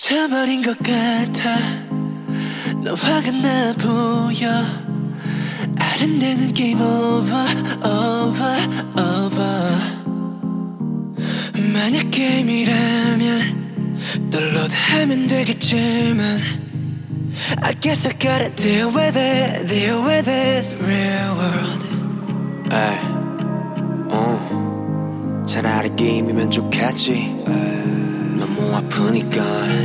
미쳐버린 것 같아. 너 화가 나 보여. 아른대는 게임 오버 오버 오버. 만약 게임이라면 도wnload하면 되겠지만 I guess I gotta deal with it, deal with this real world. 에이, 차라리 게임이면 좋겠지. 너무 아프니까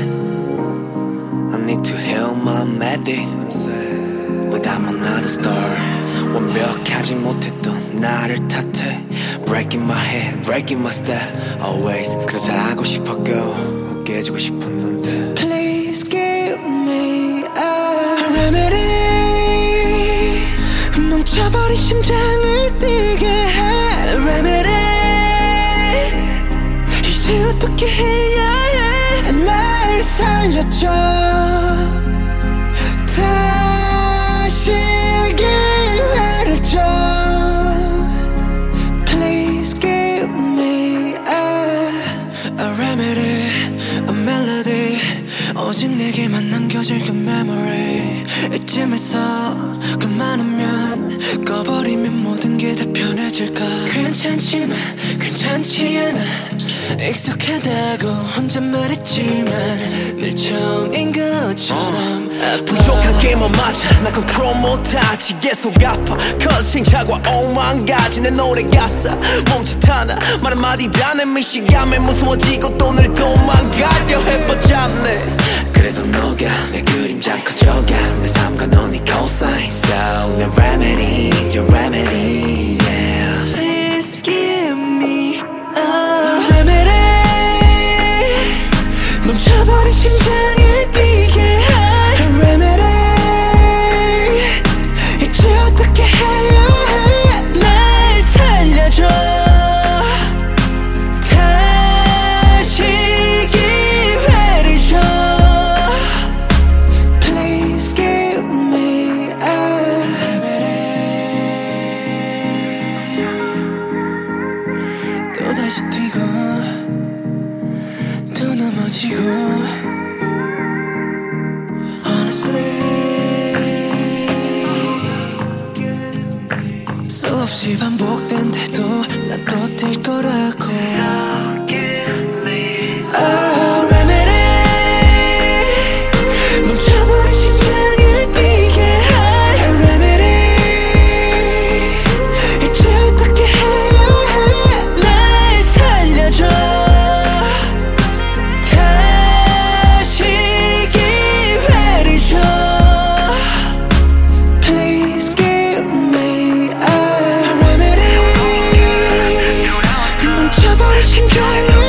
I need to heal my medic But I'm another star. 완벽하지 못했던 나를 탓해. Breaking my head, breaking my step Always 그저 잘하고 싶었고 깨지고 싶었는데 Please give me a remedy. 멈춰버린 심장을 뛰게 해 remedy. 이제 어떻게 해야 해. 날 살려줘. 다시 기회를 줘. Please give me a remedy, a melody. 오직 내게만 남겨질 그 memory. 이쯤에서 그만하면 꺼버리면 모든 게 다 편해질까. 괜찮지만 괜찮지 않아. 익숙하다고 혼자 말했지만 늘 처음인 것처럼 아파. 부족한 게임은 맞아. 나 컨트롤 못하지. 계속 아파. 커스팅 자과 오만 가지. 내 노래 가사 멈칫하나 말 한마디 다 내 미시감에 무서워지고 또 늘 도망가려 해뻗잡네. 그래도 너가 내 그림자 커져가. 내 삶과 넌 네 cosign So 내 remedy, your remedy yeah. Please give me a remedy. 멈춰버린 심장을 뛰게 할 remedy. 이제 어떻게 해야 해. 날 살려줘. 다시 기회를 줘. Please give me a remedy. 또다시 뛰고 또 넘어지고 Honestly 수없이 반복된데도 난 또 뛸 거라고. Oh, remedy. 멈춰버린 심장을 뛰게 할 remedy. 이제 어떻게 해야 해. 날 살려줘. 다시 기회를 줘. Please give me a remedy. 멈춰버린 심장을